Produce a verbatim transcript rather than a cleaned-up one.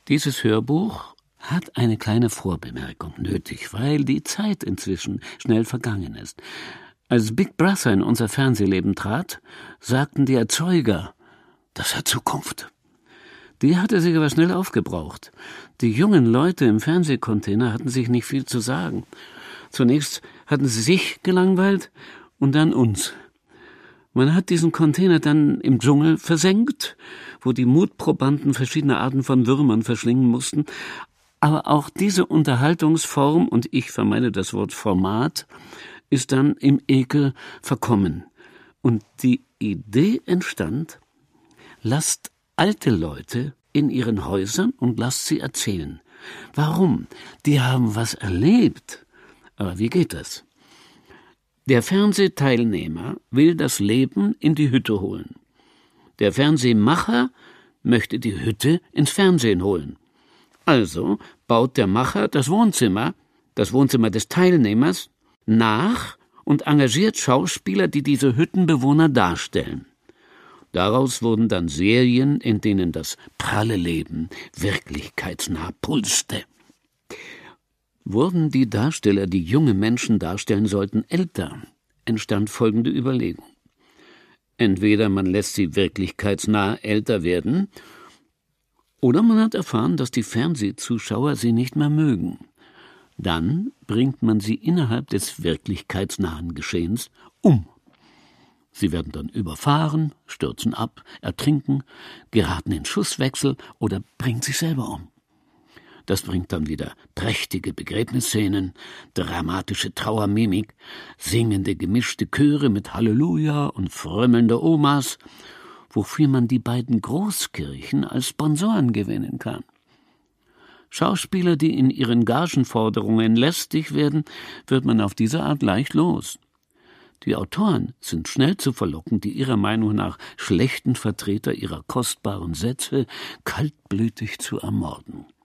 Dieses Hörbuch hat eine kleine Vorbemerkung nötig, weil die Zeit inzwischen schnell vergangen ist. Als Big Brother in unser Fernsehleben trat, sagten die Erzeuger, das hat Zukunft. Die hatte sich aber schnell aufgebraucht. Die jungen Leute im Fernsehcontainer hatten sich nicht viel zu sagen. Zunächst hatten sie sich gelangweilt und dann uns. Man hat diesen Container dann im Dschungel versenkt, wo die Mutprobanden verschiedene Arten von Würmern verschlingen mussten. Aber auch diese Unterhaltungsform, und ich vermeide das Wort Format, ist dann im Ekel verkommen. Und die Idee entstand, lasst alte Leute in ihren Häusern und lasst sie erzählen. Warum? Die haben was erlebt. Aber wie geht das? Der Fernsehteilnehmer will das Leben in die Hütte holen. Der Fernsehmacher möchte die Hütte ins Fernsehen holen. Also baut der Macher das Wohnzimmer, das Wohnzimmer des Teilnehmers, nach und engagiert Schauspieler, die diese Hüttenbewohner darstellen. Daraus wurden dann Serien, in denen das pralle Leben wirklichkeitsnah pulste. Wurden die Darsteller, die junge Menschen darstellen sollten, älter, entstand folgende Überlegung. Entweder man lässt sie wirklichkeitsnah älter werden, oder man hat erfahren, dass die Fernsehzuschauer sie nicht mehr mögen. Dann bringt man sie innerhalb des wirklichkeitsnahen Geschehens um. Sie werden dann überfahren, stürzen ab, ertrinken, geraten in Schusswechsel oder bringen sich selber um. Das bringt dann wieder prächtige Begräbnisszenen, dramatische Trauermimik, singende gemischte Chöre mit Halleluja und frömmelnde Omas, wofür man die beiden Großkirchen als Sponsoren gewinnen kann. Schauspieler, die in ihren Gagenforderungen lästig werden, wird man auf diese Art leicht los. Die Autoren sind schnell zu verlocken, die ihrer Meinung nach schlechten Vertreter ihrer kostbaren Sätze kaltblütig zu ermorden.